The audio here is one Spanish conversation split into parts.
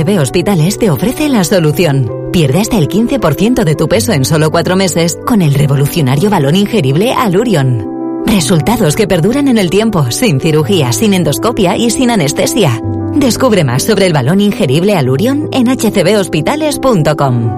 HCB Hospitales te ofrece la solución. Pierde hasta el 15% de tu peso en solo 4 meses con el revolucionario balón ingerible Allurion. Resultados que perduran en el tiempo, sin cirugía, sin endoscopia y sin anestesia. Descubre más sobre el balón ingerible Allurion en hcbhospitales.com.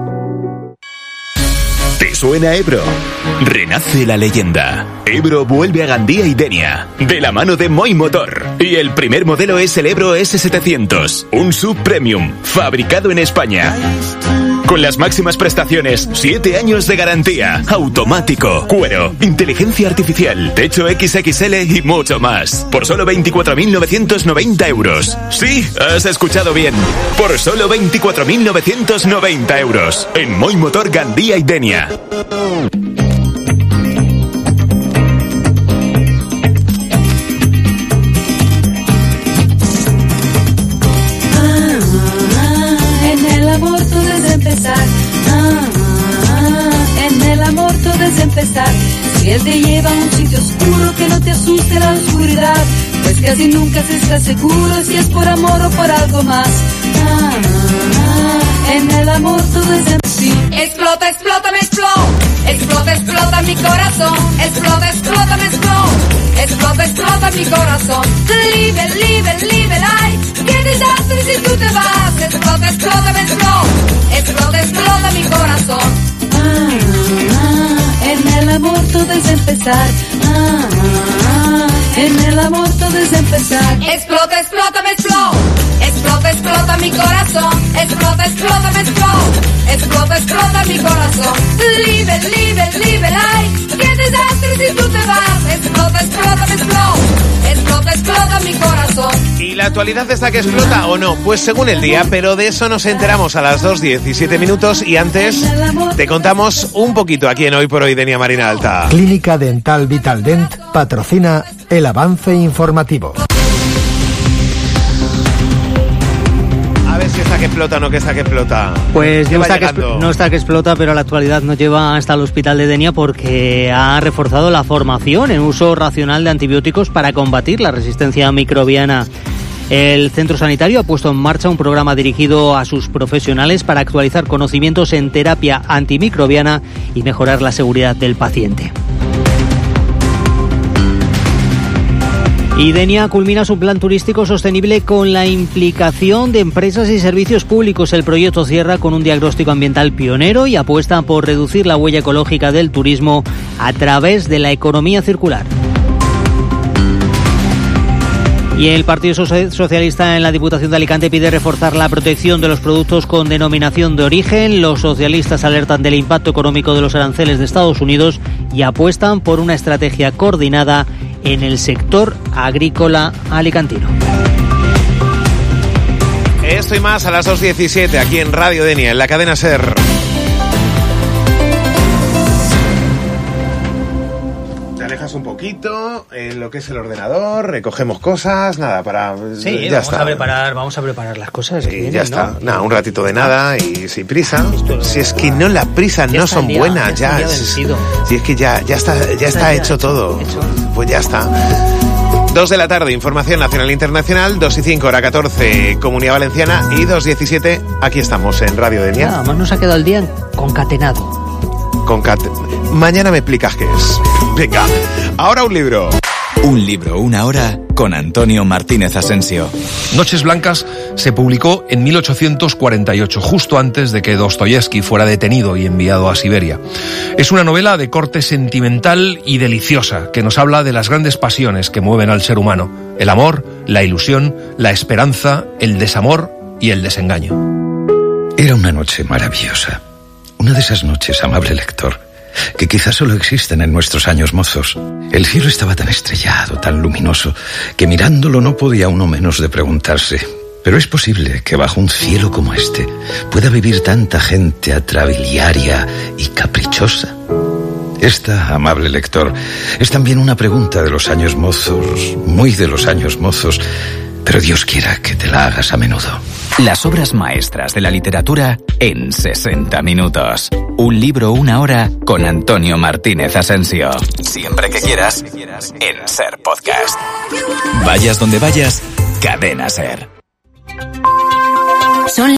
¿Te suena Ebro? Renace la leyenda. Ebro vuelve a Gandía y Denia, de la mano de Moi Motor. Y el primer modelo es el Ebro S700, un sub premium, fabricado en España. Con las máximas prestaciones, 7 años de garantía, automático, cuero, inteligencia artificial, techo XXL y mucho más. Por solo 24.990 euros. Sí, has escuchado bien. Por solo 24.990 euros. En Moi Motor Gandía y Denia. En el amor todo es empezar. En el amor todo es empezar. Si él te lleva a un sitio oscuro, que no te asuste la oscuridad, pues casi nunca se está seguro si es por amor o por algo más. En el amor todo es empezar. Explota, explota, me explota. Explota, explota mi corazón. Explota, explota, me explota. Explota, explota mi corazón. Live, live, live, life. Qué desastre si tú te vas. Explota, explota, me explota. Explota, explota mi corazón. En el amor todo es empezar. En el amor todo es empezar. Explota, explota, me explota. Explota, explota mi corazón. Explota, explota, me explota. Explota, explota mi corazón. Live, live, live, life. Qué desastre si tú te vas. Explota, explota, me explota. Explota, explota mi corazón. ¿Y la actualidad está que explota o no? Pues según el día, pero de eso nos enteramos a las 2:17 y antes te contamos un poquito aquí en Hoy por Hoy Denia Marina Alta. Clínica Dental Vitaldent patrocina el avance informativo. A ver si está que explota o no que está que explota. Pues no está que explota, pero la actualidad nos lleva hasta el hospital de Denia porque ha reforzado la formación en uso racional de antibióticos para combatir la resistencia microbiana. El centro sanitario ha puesto en marcha un programa dirigido a sus profesionales para actualizar conocimientos en terapia antimicrobiana y mejorar la seguridad del paciente. Y Denia culmina su plan turístico sostenible con la implicación de empresas y servicios públicos. El proyecto cierra con un diagnóstico ambiental pionero y apuesta por reducir la huella ecológica del turismo a través de la economía circular. Y el Partido Socialista en la Diputación de Alicante pide reforzar la protección de los productos con denominación de origen. Los socialistas alertan del impacto económico de los aranceles de Estados Unidos y apuestan por una estrategia coordinada en el sector agrícola alicantino. Esto y más a las 2:17 aquí en Radio Denia, en la cadena SER. Un poquito en lo que es el ordenador, recogemos cosas, nada, para... Sí, ya vamos a preparar las cosas. Y ya está, ¿no? Nada, un ratito de nada y sin prisa. Si es que no, las prisas no son buenas, ya. Si es que ya está hecho todo. Pues ya está. 2 de la tarde, información nacional e internacional, 2:05, hora 14, Comunidad Valenciana, y 2:17, aquí estamos en Radio Denia. Nada más nos ha quedado el día concatenado. Mañana me explicas qué es. Venga, ahora un libro. Un libro, una hora, con Antonio Martínez Asensio. Noches Blancas se publicó en 1848, justo antes de que Dostoyevski fuera detenido y enviado a Siberia. Es una novela de corte sentimental y deliciosa, que nos habla de las grandes pasiones que mueven al ser humano: el amor, la ilusión, la esperanza, el desamor y el desengaño. Era una noche maravillosa. Una de esas noches, amable lector, que quizás solo existen en nuestros años mozos. El cielo estaba tan estrellado, tan luminoso, que mirándolo no podía uno menos de preguntarse: ¿pero es posible que bajo un cielo como este pueda vivir tanta gente atrabiliaria y caprichosa? Esta, amable lector, es también una pregunta de los años mozos, muy de los años mozos, pero Dios quiera que te la hagas a menudo. Las obras maestras de la literatura en 60 minutos. Un libro, una hora, con Antonio Martínez Asensio. Siempre que quieras, en SER Podcast. Vayas donde vayas, Cadena SER.